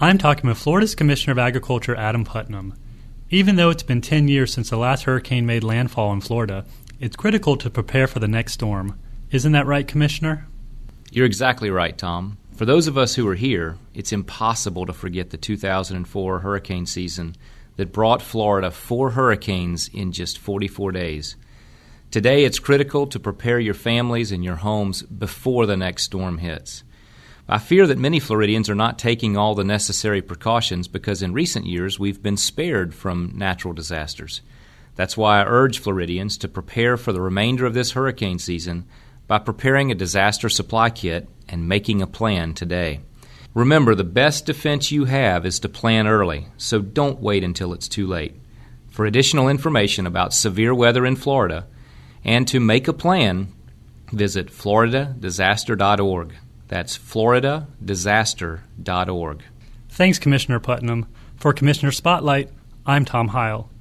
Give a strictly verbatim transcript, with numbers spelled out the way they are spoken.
I'm talking with Florida's Commissioner of Agriculture, Adam Putnam. Even though it's been ten years since the last hurricane made landfall in Florida, it's critical to prepare for the next storm. Isn't that right, Commissioner? You're exactly right, Tom. For those of us who are here, it's impossible to forget the two thousand four hurricane season that brought Florida four hurricanes in just forty-four days. Today, it's critical to prepare your families and your homes before the next storm hits. I fear that many Floridians are not taking all the necessary precautions because in recent years we've been spared from natural disasters. That's why I urge Floridians to prepare for the remainder of this hurricane season by preparing a disaster supply kit and making a plan today. Remember, the best defense you have is to plan early, so don't wait until it's too late. For additional information about severe weather in Florida and to make a plan, visit florida disaster dot org. That's florida disaster dot org. Thanks, Commissioner Putnam. For Commissioner Spotlight, I'm Tom Heil.